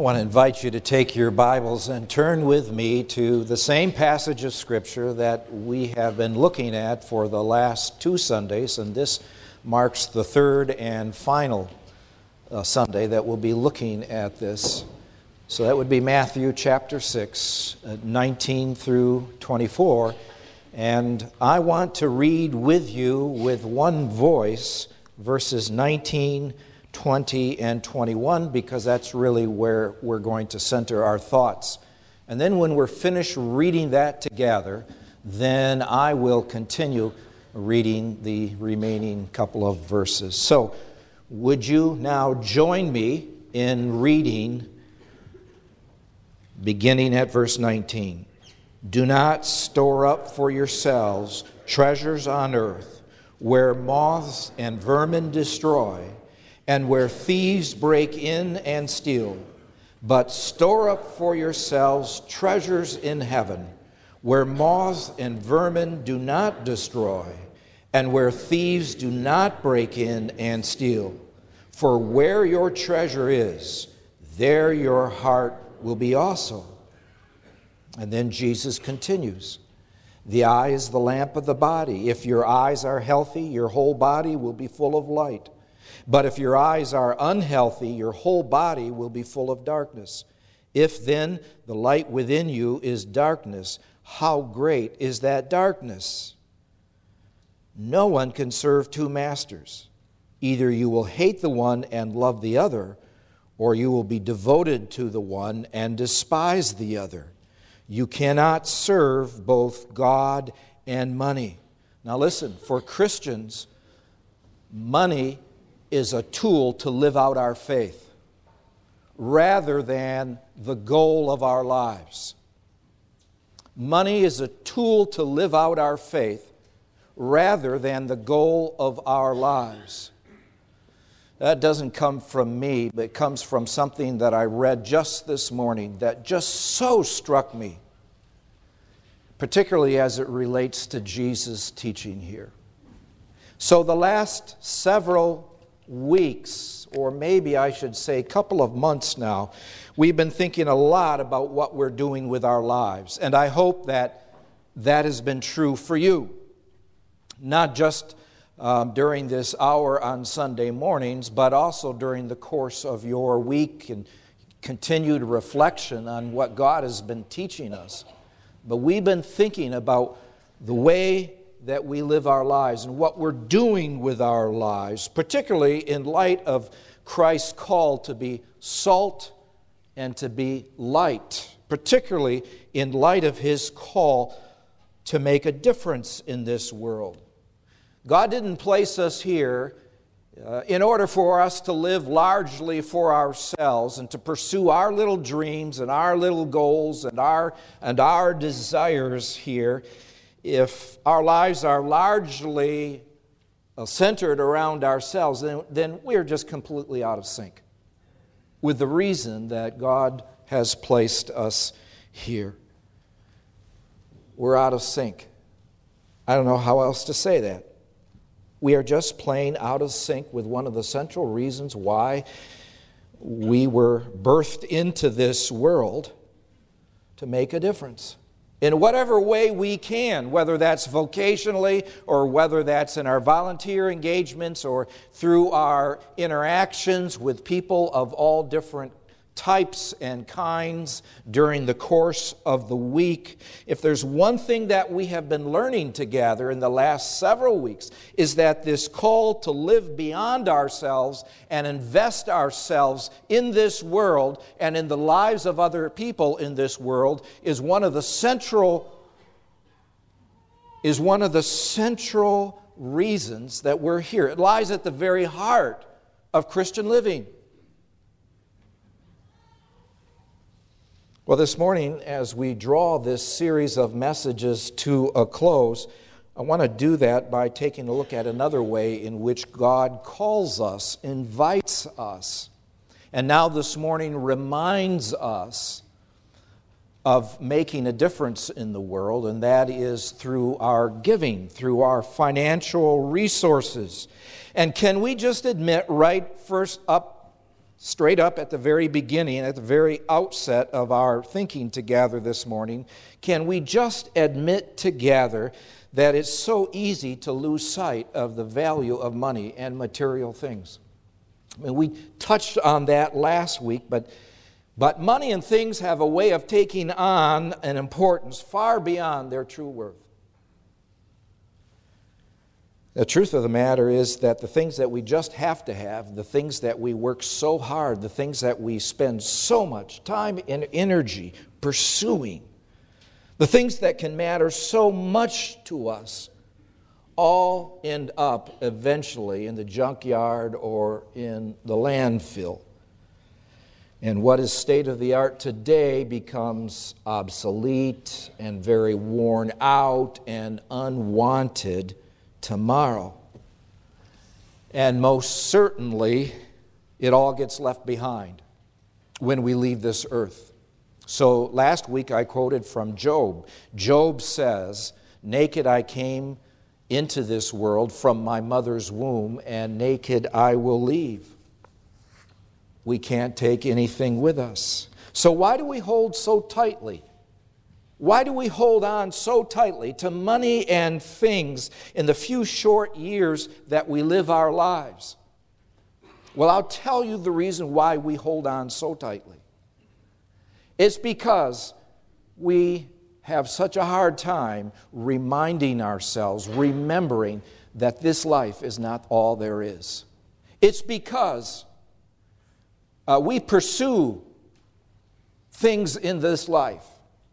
I want to invite you to take your Bibles and turn with me to the same passage of Scripture that we have been looking at for the last 2 Sundays, and this marks the third and final Sunday that we'll be looking at this. So that would be Matthew chapter 6, 19 through 24. And I want to read with you with one voice verses 19, 20, and 21, because that's really where we're going to center our thoughts. And then when we're finished reading that together, then I will continue reading the remaining couple of verses. So, would you now join me in reading, beginning at verse 19? Do not store up for yourselves treasures on earth, where moths and vermin destroy, and where thieves break in and steal. But store up for yourselves treasures in heaven, where moths and vermin do not destroy, and where thieves do not break in and steal. For where your treasure is, there your heart will be also. And then Jesus continues. The eye is the lamp of the body. If your eyes are healthy, your whole body will be full of light. But if your eyes are unhealthy, your whole body will be full of darkness. If then the light within you is darkness, how great is that darkness? No one can serve 2 masters. Either you will hate the one and love the other, or you will be devoted to the one and despise the other. You cannot serve both God and money. Now listen, for Christians, money is a tool to live out our faith rather than the goal of our lives. Money is a tool to live out our faith rather than the goal of our lives. That doesn't come from me, but it comes from something that I read just this morning that just so struck me, particularly as it relates to Jesus' teaching here. So the last several weeks, or maybe I should say a couple of months now, we've been thinking a lot about what we're doing with our lives. And I hope that that has been true for you. Not just during this hour on Sunday mornings, but also during the course of your week and continued reflection on what God has been teaching us. But we've been thinking about the way that we live our lives and what we're doing with our lives, particularly in light of Christ's call to be salt and to be light, particularly in light of His call to make a difference in this world. God didn't place us here in order for us to live largely for ourselves and to pursue our little dreams and our little goals and our desires here. If our lives are largely centered around ourselves, then we're just completely out of sync with the reason that God has placed us here. We're out of sync. I don't know how else to say that. We are just plain out of sync with one of the central reasons why we were birthed into this world, to make a difference. In whatever way we can, whether that's vocationally or whether that's in our volunteer engagements or through our interactions with people of all different types and kinds during the course of the week. If there's one thing that we have been learning together in the last several weeks, is that this call to live beyond ourselves and invest ourselves in this world and in the lives of other people in this world is one of the central reasons that we're here. It lies at the very heart of Christian living. Well, this morning, as we draw this series of messages to a close, I want to do that by taking a look at another way in which God calls us, invites us, and now this morning reminds us of making a difference in the world, and that is through our giving, through our financial resources. And can we just admit right first up straight up at the very beginning, at the very outset of our thinking together this morning, can we just admit together that it's so easy to lose sight of the value of money and material things? I mean, we touched on that last week, but money and things have a way of taking on an importance far beyond their true worth. The truth of the matter is that the things that we just have to have, the things that we work so hard, the things that we spend so much time and energy pursuing, the things that can matter so much to us, all end up eventually in the junkyard or in the landfill. And what is state-of-the-art today becomes obsolete and very worn out and unwanted tomorrow. And most certainly, it all gets left behind when we leave this earth. So last week I quoted from Job. Job says, "Naked I came into this world from my mother's womb, and naked I will leave." We can't take anything with us. So why do we hold so tightly? Why do we hold on so tightly to money and things in the few short years that we live our lives? Well, I'll tell you the reason why we hold on so tightly. It's because we have such a hard time reminding ourselves, remembering that this life is not all there is. It's because we pursue things in this life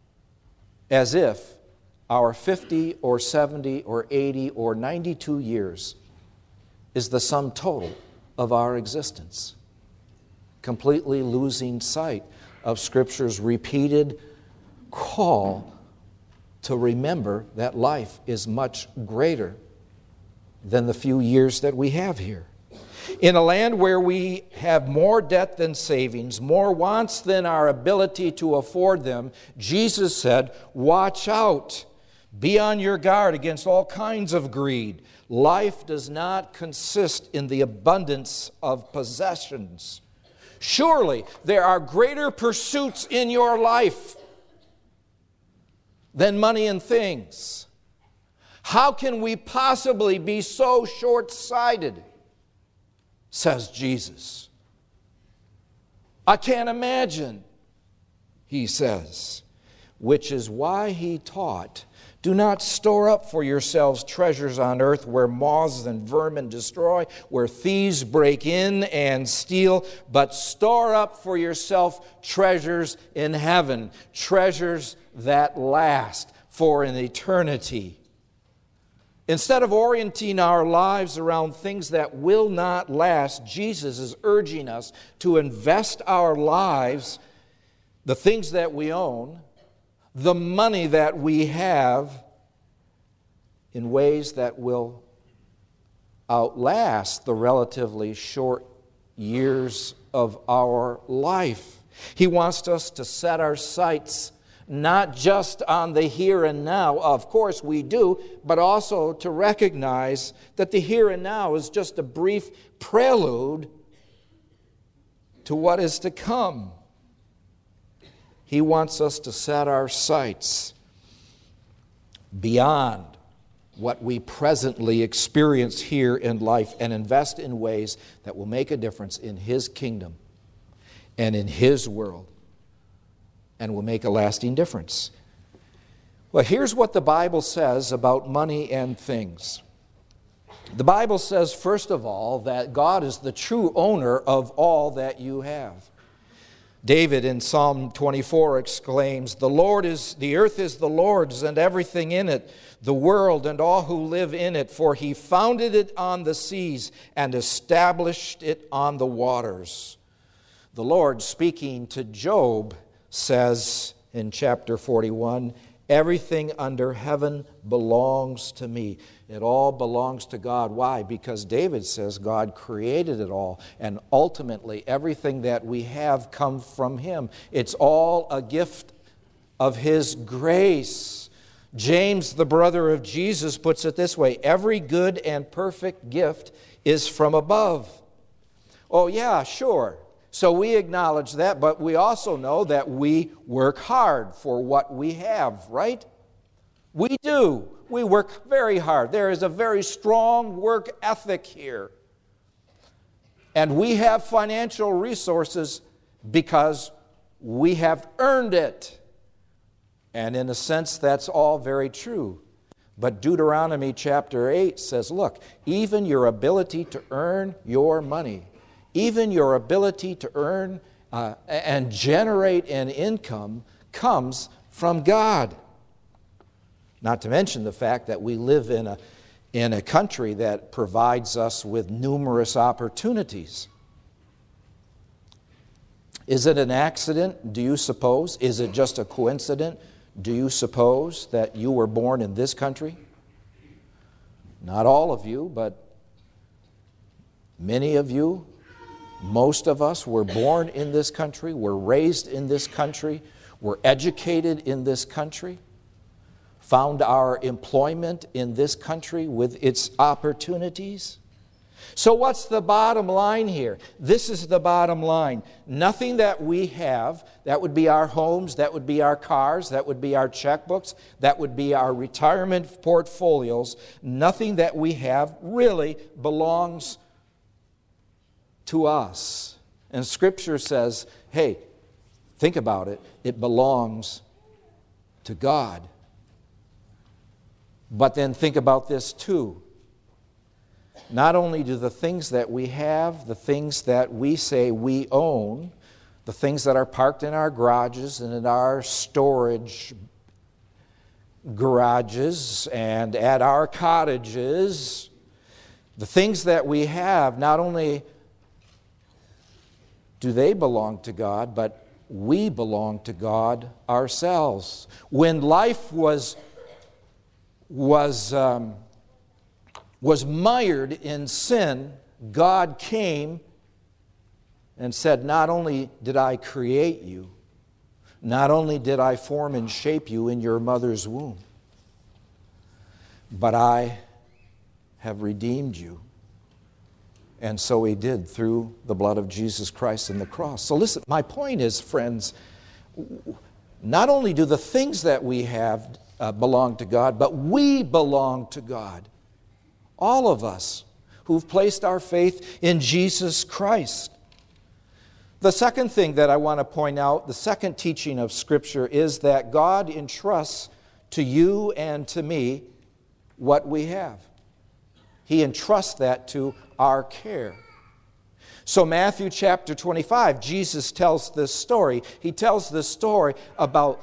as if our 50 or 70 or 80 or 92 years is the sum total of our existence, completely losing sight of Scripture's repeated call to remember that life is much greater than the few years that we have here. In a land where we have more debt than savings, more wants than our ability to afford them, Jesus said, "Watch out. Be on your guard against all kinds of greed. Life does not consist in the abundance of possessions." Surely there are greater pursuits in your life than money and things. How can we possibly be so short-sighted? Says Jesus. I can't imagine, he says, which is why he taught, "Do not store up for yourselves treasures on earth where moths and vermin destroy, where thieves break in and steal, but store up for yourself treasures in heaven, treasures that last for an eternity." Instead of orienting our lives around things that will not last, Jesus is urging us to invest our lives, the things that we own, the money that we have, in ways that will outlast the relatively short years of our life. He wants us to set our sights not just on the here and now, of course we do, but also to recognize that the here and now is just a brief prelude to what is to come. He wants us to set our sights beyond what we presently experience here in life and invest in ways that will make a difference in His kingdom and in His world, and will make a lasting difference. Well, here's what the Bible says about money and things. The Bible says, first of all, that God is the true owner of all that you have. David in Psalm 24 exclaims, "The earth is the Lord's and everything in it, the world and all who live in it, for He founded it on the seas and established it on the waters." The Lord, speaking to Job, says in chapter 41, "Everything under heaven belongs to me." It all belongs to God. Why? Because David says God created it all, and ultimately everything that we have comes from Him. It's all a gift of His grace. James, the brother of Jesus, puts it this way: "Every good and perfect gift is from above." Oh yeah, sure. So we acknowledge that, but we also know that we work hard for what we have, right? We do. We work very hard. There is a very strong work ethic here. And we have financial resources because we have earned it. And in a sense, that's all very true. But Deuteronomy chapter 8 says, look, even your ability to earn your money, even your ability to earn and generate an income comes from God. Not to mention the fact that we live in a country that provides us with numerous opportunities. Is it an accident, do you suppose? Is it just a coincidence, do you suppose, that you were born in this country? Not all of you, but many of you, most of us were born in this country, were raised in this country, were educated in this country, found our employment in this country with its opportunities. So what's the bottom line here? This is the bottom line. Nothing that we have, that would be our homes, that would be our cars, that would be our checkbooks, that would be our retirement portfolios, nothing that we have really belongs to us. And Scripture says, hey, think about it, it belongs to God. But then think about this too. Not only do the things that we have, the things that we say we own, the things that are parked in our garages and in our storage garages and at our cottages, the things that we have, not only do they belong to God, but we belong to God ourselves. When life was mired in sin, God came and said, not only did I create you, not only did I form and shape you in your mother's womb, but I have redeemed you. And so He did through the blood of Jesus Christ and the cross. So listen, my point is, friends, not only do the things that we have belong to God, but we belong to God. All of us who've placed our faith in Jesus Christ. The second thing that I want to point out, the second teaching of Scripture, is that God entrusts to you and to me what we have. He entrusts that to our care. So Matthew chapter 25, Jesus tells this story. He tells this story about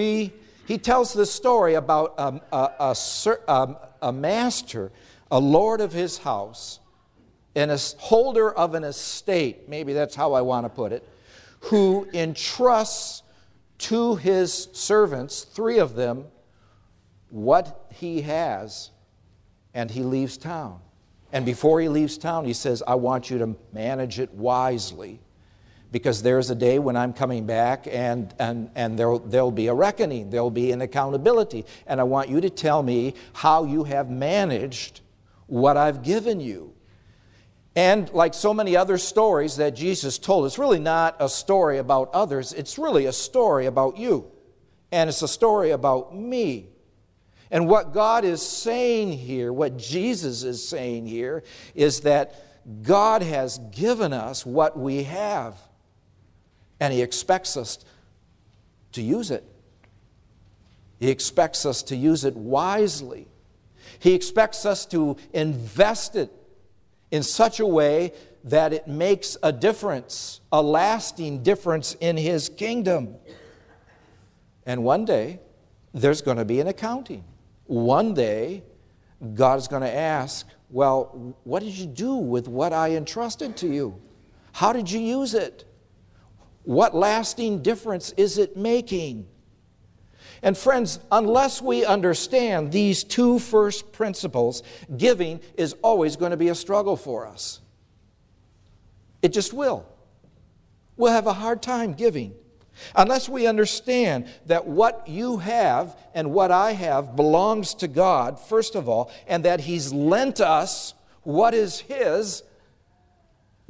a master, a lord of his house, and a holder of an estate, maybe that's how I want to put it, who entrusts to his servants, 3 of them, what he has, and he leaves town. And before he leaves town, he says, I want you to manage it wisely, because there's a day when I'm coming back and there'll be a reckoning, there'll be an accountability, and I want you to tell me how you have managed what I've given you. And like so many other stories that Jesus told, it's really not a story about others, it's really a story about you. And it's a story about me. And what God is saying here, what Jesus is saying here, is that God has given us what we have, and He expects us to use it. He expects us to use it wisely. He expects us to invest it in such a way that it makes a difference, a lasting difference in His kingdom. And one day, there's going to be an accounting. One day, God is going to ask, well, what did you do with what I entrusted to you? How did you use it? What lasting difference is it making? And friends, unless we understand these 2 first principles, giving is always going to be a struggle for us. It just will. We'll have a hard time giving. Unless we understand that what you have and what I have belongs to God, first of all, and that He's lent us what is His,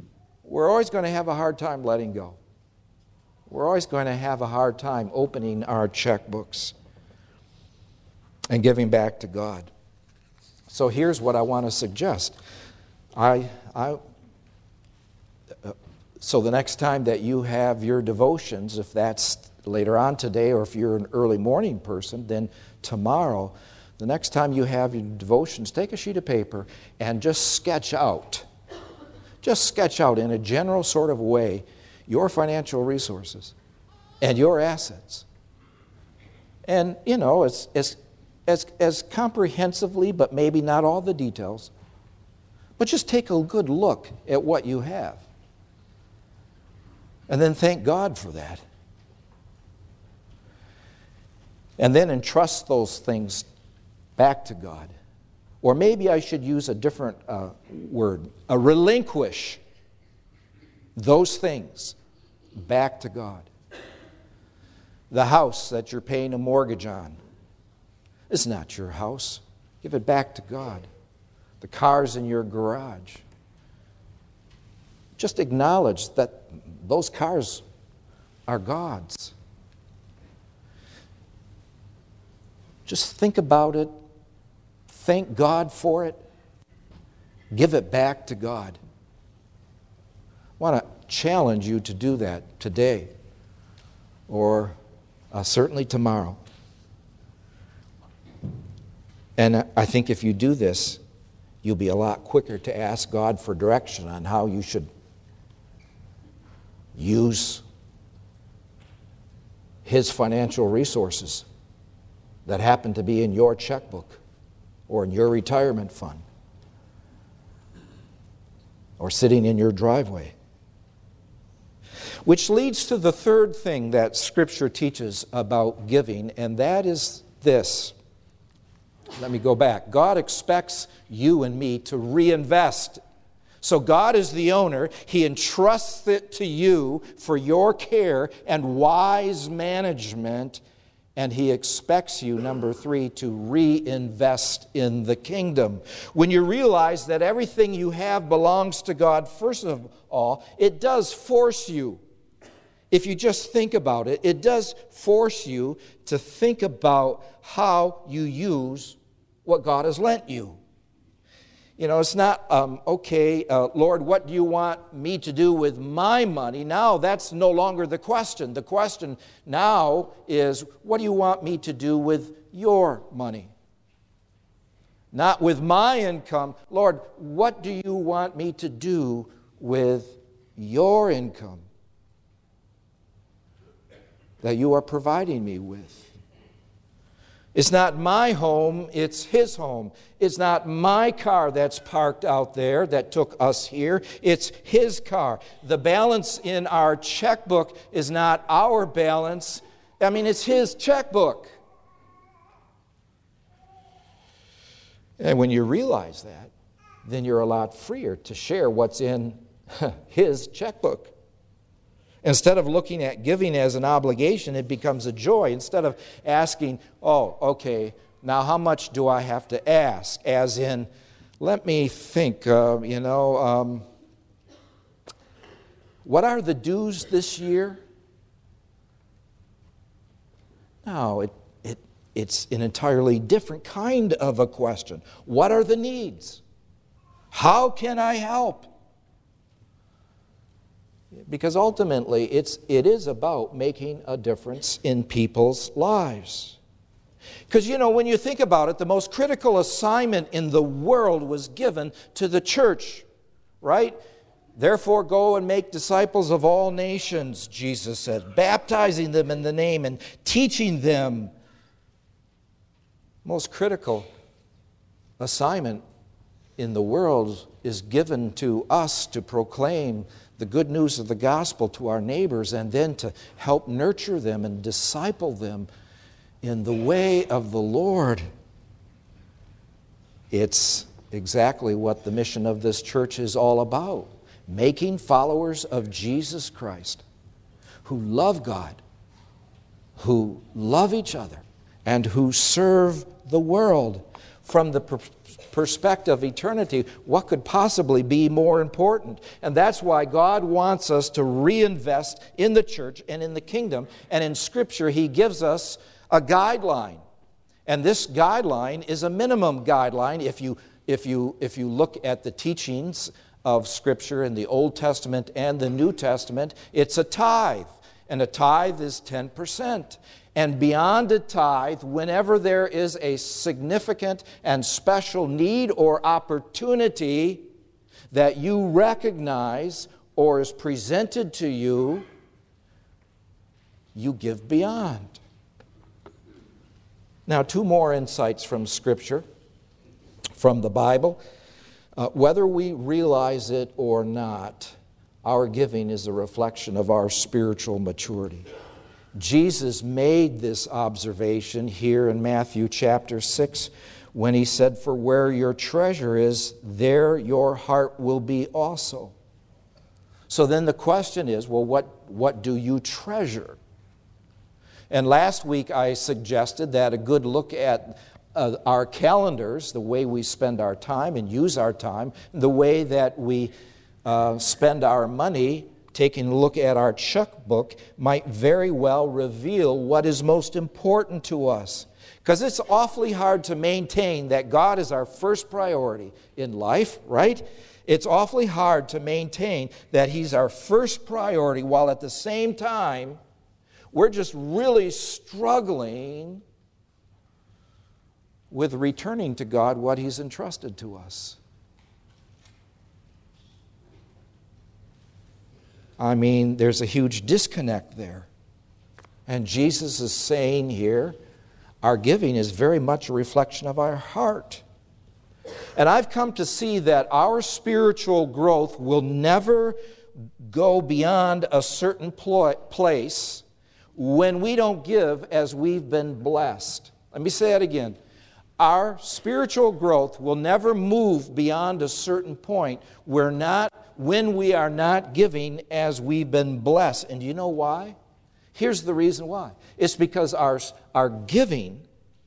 we're always going to have a hard time letting go. We're always going to have a hard time opening our checkbooks and giving back to God. So here's what I want to suggest. So the next time that you have your devotions, if that's later on today, or if you're an early morning person, then tomorrow, the next time you have your devotions, take a sheet of paper and just sketch out in a general sort of way your financial resources and your assets. And, as comprehensively, but maybe not all the details, but just take a good look at what you have. And then thank God for that. And then entrust those things back to God. Or maybe I should use a different word. Relinquish those things back to God. The house that you're paying a mortgage on is not your house. Give it back to God. The cars in your garage. Just acknowledge that those cars are God's. Just think about it. Thank God for it. Give it back to God. I want to challenge you to do that today or certainly tomorrow. And I think if you do this, you'll be a lot quicker to ask God for direction on how you should use His financial resources that happen to be in your checkbook or in your retirement fund or sitting in your driveway. Which leads to the third thing that Scripture teaches about giving, and that is this. Let me go back. God expects you and me to reinvest. So God is the owner. He entrusts it to you for your care and wise management. And He expects you, number 3, to reinvest in the kingdom. When you realize that everything you have belongs to God, first of all, it does force you. If you just think about it, it does force you to think about how you use what God has lent you. It's not, Lord, what do you want me to do with my money? Now, that's no longer the question. The question now is, what do you want me to do with your money? Not with my income. Lord, what do you want me to do with your income that you are providing me with? It's not my home, it's His home. It's not my car that's parked out there that took us here. It's His car. The balance in our checkbook is not our balance. It's His checkbook. And when you realize that, then you're a lot freer to share what's in His checkbook. Instead of looking at giving as an obligation, it becomes a joy. Instead of asking, now how much do I have to ask? As in, let me think, what are the dues this year? No, it's an entirely different kind of a question. What are the needs? How can I help? Because ultimately, it is about making a difference in people's lives. Because, when you think about it, the most critical assignment in the world was given to the church, right? Therefore, go and make disciples of all nations, Jesus said, baptizing them in the name and teaching them. Most critical assignment in the world is given to us to proclaim the good news of the gospel to our neighbors and then to help nurture them and disciple them in the way of the Lord. It's exactly what the mission of this church is all about. Making followers of Jesus Christ who love God, who love each other, and who serve the world from the perspective of eternity, what could possibly be more important? And that's why God wants us to reinvest in the church and in the kingdom. And in Scripture, He gives us a guideline. And this guideline is a minimum guideline. If you look at the teachings of Scripture in the Old Testament and the New Testament, it's a tithe. And a tithe is 10%. And beyond a tithe, whenever there is a significant and special need or opportunity that you recognize or is presented to you, you give beyond. Now, two more insights from Scripture, from the Bible. Whether we realize it or not, our giving is a reflection of our spiritual maturity. Jesus made this observation here in Matthew chapter 6 when He said, "For where your treasure is, there your heart will be also." So then the question is, well, what do you treasure? And last week I suggested that a good look at our calendars, the way we spend our time and use our time, the way that we spend our money, taking a look at our checkbook, might very well reveal what is most important to us. Because it's awfully hard to maintain that God is our first priority in life, right? It's awfully hard to maintain that He's our first priority while at the same time we're just really struggling with returning to God what He's entrusted to us. I mean, there's a huge disconnect there. And Jesus is saying here, our giving is very much a reflection of our heart. And I've come to see that our spiritual growth will never go beyond a certain place when we don't give as we've been blessed. Let me say that again. Our spiritual growth will never move beyond a certain point when we are not giving as we've been blessed. And do you know why? Here's the reason why. It's because our giving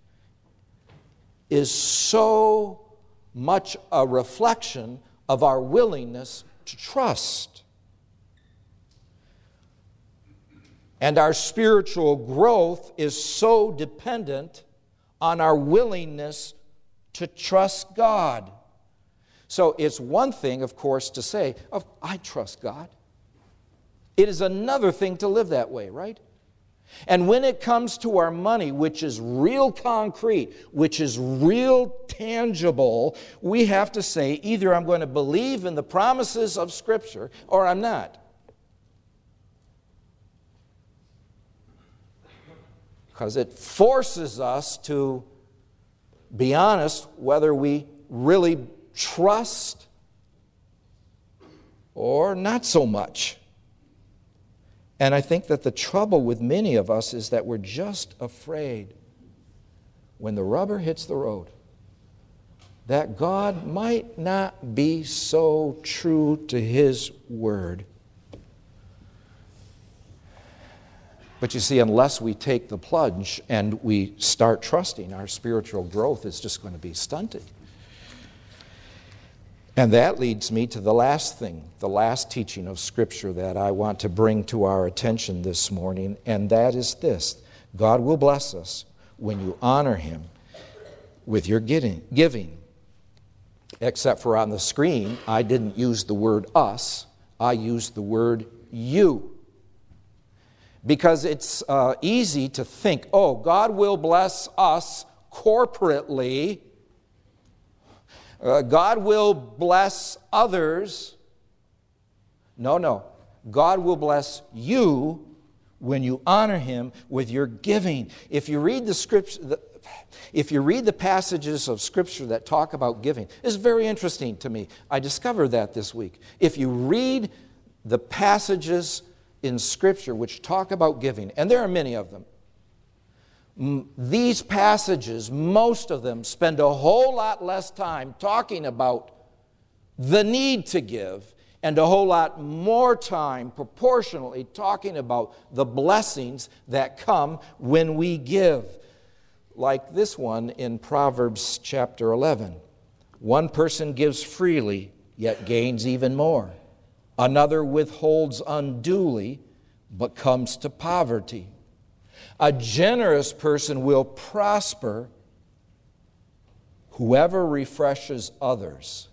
is so much a reflection of our willingness to trust. And our spiritual growth is so dependent on our willingness to trust God. So it's one thing, of course, to say, "Oh, I trust God." It is another thing to live that way, right? And when it comes to our money, which is real concrete, which is real tangible, we have to say, either I'm going to believe in the promises of Scripture or I'm not. Because it forces us to be honest whether we really trust or not so much. And I think that the trouble with many of us is that we're just afraid when the rubber hits the road that God might not be so true to His word. But you see, unless we take the plunge and we start trusting, our spiritual growth is just going to be stunted. And that leads me to the last thing, the last teaching of Scripture that I want to bring to our attention this morning, and that is this. God will bless us when you honor Him with your giving. Except for on the screen, I didn't use the word us, I used the word you. Because it's easy to think, oh, God will bless us corporately. God will bless others. No. God will bless you when you honor Him with your giving. If you read the Scripture, if you read the passages of Scripture that talk about giving, it's very interesting to me. I discovered that this week. If you read the passages in Scripture which talk about giving, and there are many of them, these passages, most of them, spend a whole lot less time talking about the need to give and a whole lot more time proportionally talking about the blessings that come when we give. like this one in Proverbs chapter 11. One person gives freely, yet gains even more. Another withholds unduly, but comes to poverty. A generous person will prosper. Whoever refreshes others,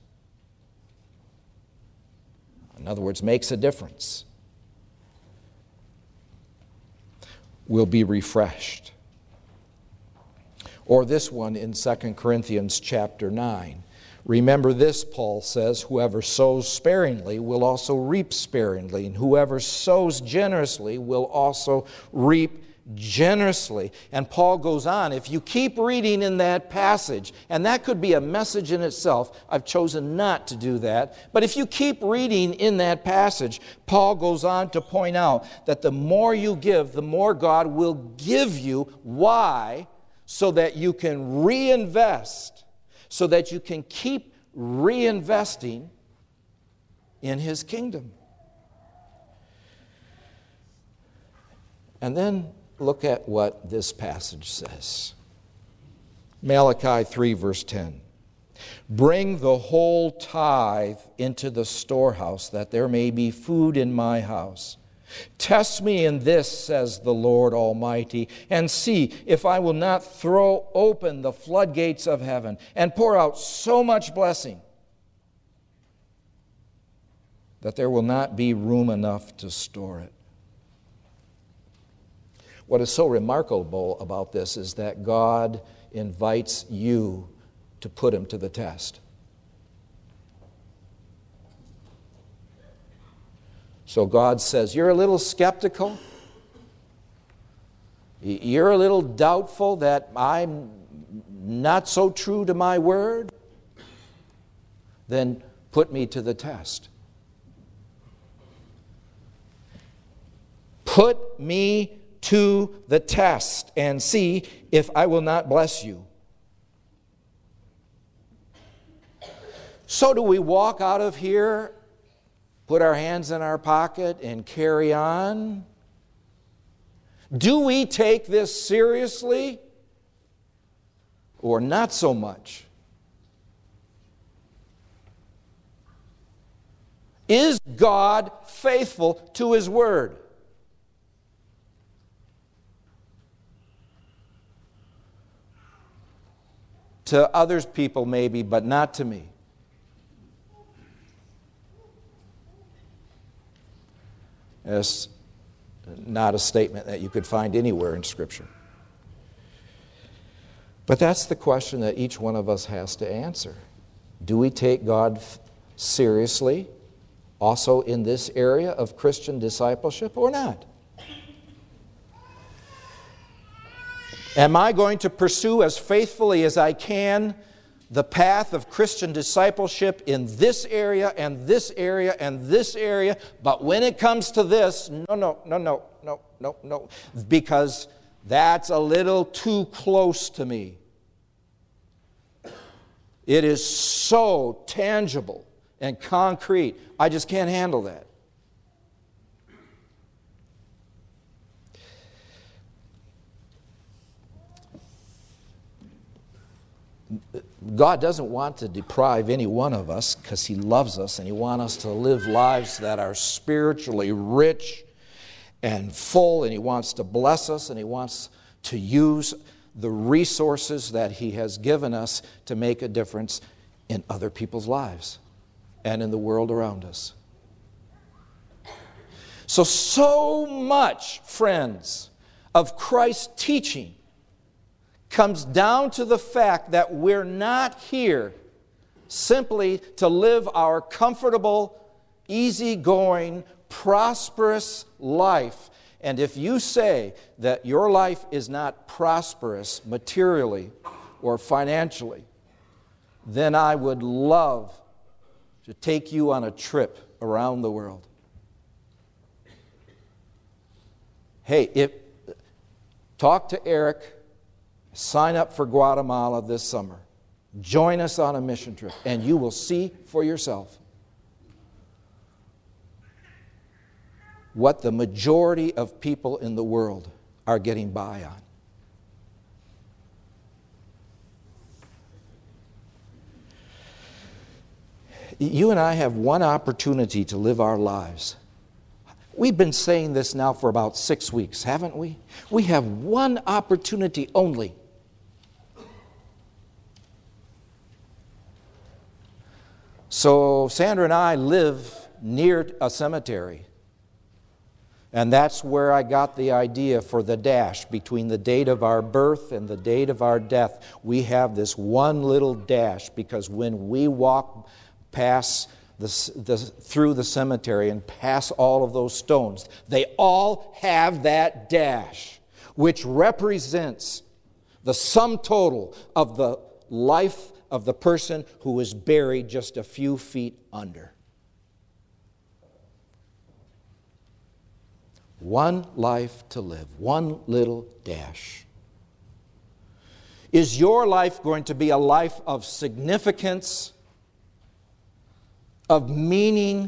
in other words, makes a difference, will be refreshed. Or this one in 2 Corinthians chapter 9. Remember this, Paul says, whoever sows sparingly will also reap sparingly, and whoever sows generously will also reap generously. And Paul goes on, if you keep reading in that passage, and that could be a message in itself, I've chosen not to do that, but if you keep reading in that passage, Paul goes on to point out that the more you give, the more God will give you. Why? So that you can reinvest, so that you can keep reinvesting in His kingdom. And then look at what this passage says. Malachi 3, verse 10. Bring the whole tithe into the storehouse, that there may be food in my house. Test me in this, says the Lord Almighty, and see if I will not throw open the floodgates of heaven and pour out so much blessing that there will not be room enough to store it. What is so remarkable about this is that God invites you to put Him to the test. So God says, you're a little skeptical. You're a little doubtful that I'm not so true to my word. Then put me to the test. Put me to the test and see if I will not bless you. So do we walk out of here, put our hands in our pocket, and carry on? Do we take this seriously or not so much? Is God faithful to His word? To others people maybe, but not to me. It's not a statement that you could find anywhere in Scripture. But that's the question that each one of us has to answer. Do we take God seriously also in this area of Christian discipleship or not? Am I going to pursue as faithfully as I can the path of Christian discipleship in this area and this area and this area, but when it comes to this, no, because that's a little too close to me. It is so tangible and concrete. I just can't handle that. God doesn't want to deprive any one of us because He loves us and He wants us to live lives that are spiritually rich and full, and He wants to bless us and He wants to use the resources that He has given us to make a difference in other people's lives and in the world around us. So much, friends, of Christ's teaching comes down to the fact that we're not here simply to live our comfortable, easygoing, prosperous life. And if you say that your life is not prosperous materially or financially, then I would love to take you on a trip around the world. Hey, talk to Eric. Sign up for Guatemala this summer. Join us on a mission trip, and you will see for yourself what the majority of people in the world are getting by on. You and I have one opportunity to live our lives. We've been saying this now for about 6 weeks, haven't we? We have one opportunity only. So Sandra and I live near a cemetery. And that's where I got the idea for the dash. Between the date of our birth and the date of our death, we have this one little dash, because when we walk past through the cemetery and pass all of those stones, they all have that dash, which represents the sum total of the life of the person who was buried just a few feet under. One life to live, one little dash. Is your life going to be a life of significance, of meaning?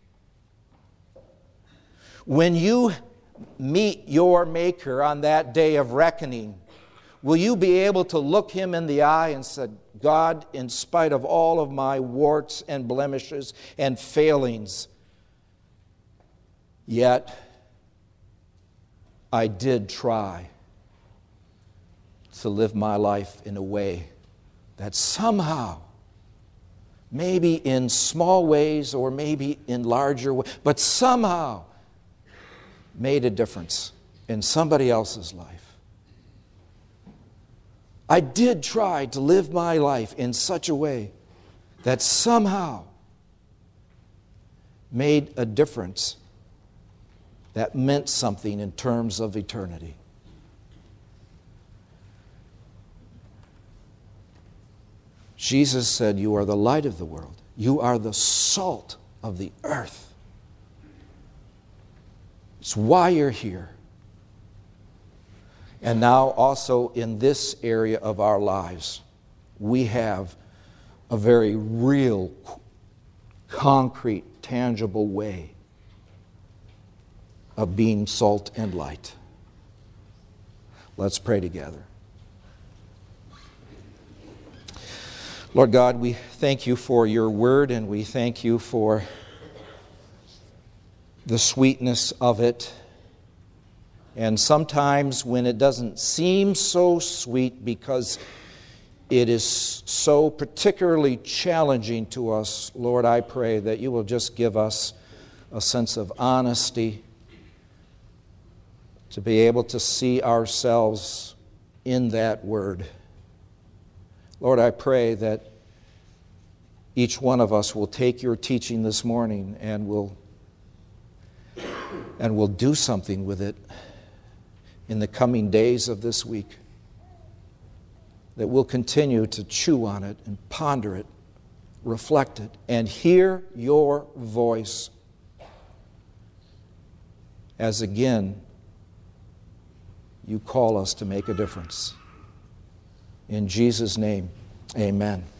When you meet your Maker on that day of reckoning, will you be able to look Him in the eye and say, God, in spite of all of my warts and blemishes and failings, yet I did try to live my life in a way that somehow, maybe in small ways or maybe in larger ways, but somehow made a difference in somebody else's life. I did try to live my life in such a way that somehow made a difference that meant something in terms of eternity. Jesus said, you are the light of the world. You are the salt of the earth. It's why you're here. And now also in this area of our lives, we have a very real, concrete, tangible way of being salt and light. Let's pray together. Lord God, we thank you for your word, and we thank you for the sweetness of it. And sometimes when it doesn't seem so sweet because it is so particularly challenging to us, Lord, I pray that you will just give us a sense of honesty, to be able to see ourselves in that word. Lord, I pray that each one of us will take your teaching this morning and will do something with it in the coming days of this week. That we'll continue to chew on it and ponder it, reflect it, and hear your voice as again you call us to make a difference. In Jesus' name, amen.